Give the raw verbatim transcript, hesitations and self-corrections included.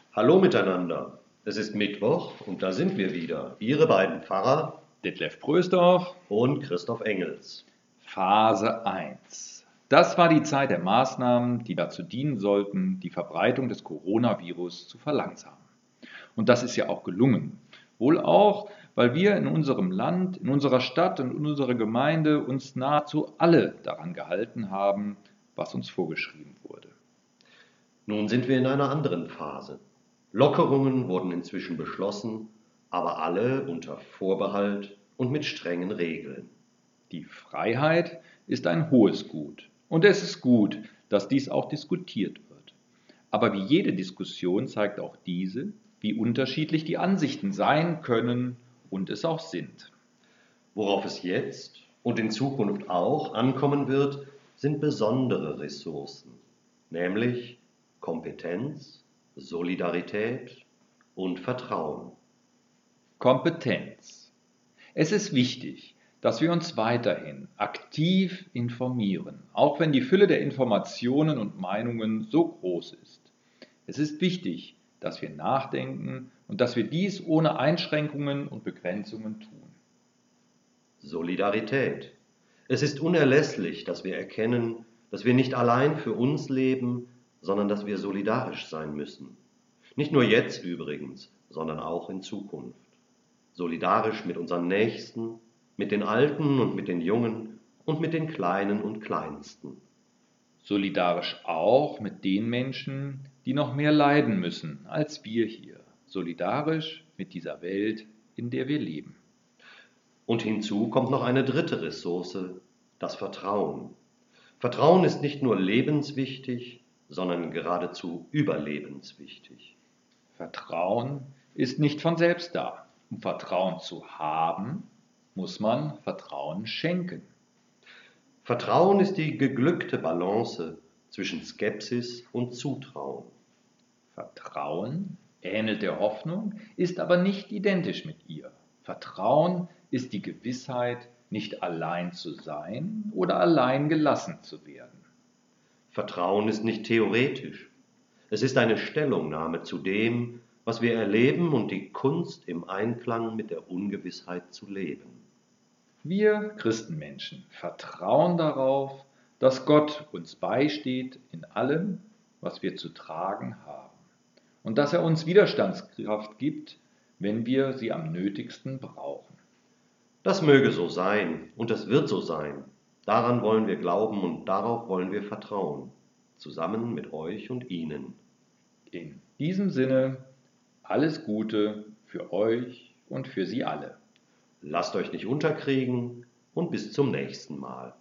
Hallo miteinander. Es ist Mittwoch und da sind wir wieder. Ihre beiden Pfarrer Detlef Prösdorf. und Christoph Engels. Phase eins. Das war die Zeit der Maßnahmen, die dazu dienen sollten, die Verbreitung des Coronavirus zu verlangsamen. Und das ist ja auch gelungen. Wohl auch, weil wir in unserem Land, in unserer Stadt und in unserer Gemeinde uns nahezu alle daran gehalten haben, was uns vorgeschrieben wurde. Nun sind wir in einer anderen Phase. Lockerungen wurden inzwischen beschlossen, aber alle unter Vorbehalt und mit strengen Regeln. Die Freiheit ist ein hohes Gut. Und es ist gut, dass dies auch diskutiert wird. Aber wie jede Diskussion zeigt auch diese, wie unterschiedlich die Ansichten sein können und es auch sind. Worauf es jetzt und in Zukunft auch ankommen wird, sind besondere Ressourcen, nämlich Kompetenz, Solidarität und Vertrauen. Kompetenz. Es ist wichtig, dass wir uns weiterhin aktiv informieren, auch wenn die Fülle der Informationen und Meinungen so groß ist. Es ist wichtig, dass wir nachdenken und dass wir dies ohne Einschränkungen und Begrenzungen tun. Solidarität. Es ist unerlässlich, dass wir erkennen, dass wir nicht allein für uns leben, sondern dass wir solidarisch sein müssen. Nicht nur jetzt übrigens, sondern auch in Zukunft. Solidarisch mit unseren Nächsten, mit den Alten und mit den Jungen und mit den Kleinen und Kleinsten. Solidarisch auch mit den Menschen, die noch mehr leiden müssen als wir hier. Solidarisch mit dieser Welt, in der wir leben. Und hinzu kommt noch eine dritte Ressource, das Vertrauen. Vertrauen ist nicht nur lebenswichtig, sondern geradezu überlebenswichtig. Vertrauen ist nicht von selbst da. Um Vertrauen zu haben, muss man Vertrauen schenken. Vertrauen ist die geglückte Balance zwischen Skepsis und Zutrauen. Vertrauen ähnelt der Hoffnung, ist aber nicht identisch mit ihr. Vertrauen ist die Gewissheit, nicht allein zu sein oder allein gelassen zu werden. Vertrauen ist nicht theoretisch. Es ist eine Stellungnahme zu dem, was wir erleben und die Kunst im Einklang mit der Ungewissheit zu leben. Wir Christenmenschen vertrauen darauf, dass Gott uns beisteht in allem, was wir zu tragen haben und dass er uns Widerstandskraft gibt, wenn wir sie am nötigsten brauchen. Das möge so sein und das wird so sein. Daran wollen wir glauben und darauf wollen wir vertrauen, zusammen mit euch und Ihnen. In diesem Sinne alles Gute für euch und für Sie alle. Lasst euch nicht unterkriegen und bis zum nächsten Mal.